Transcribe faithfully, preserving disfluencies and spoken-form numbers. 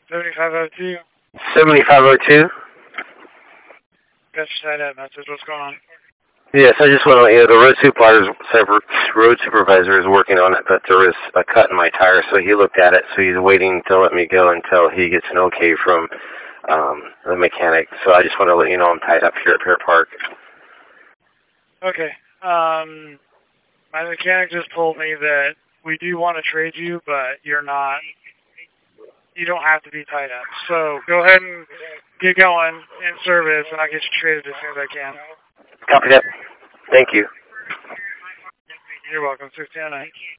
seventy-five oh two. seventy-five oh two? Got your side up message. What's going on? Yes, I just want to let you know the road supervisor, road supervisor is working on it, but there was a cut in my tire, so he looked at it, so he's waiting to let me go until he gets an okay from um, the mechanic. So I just want to let you know I'm tied up here at Pier Park. Okay. Um, my mechanic just told me that we do want to trade you, but you're not, you don't have to be tied up. So go ahead and get going in service, and I'll get you traded as soon as I can. Copy that. Thank you. You're welcome. sixteen oh nine.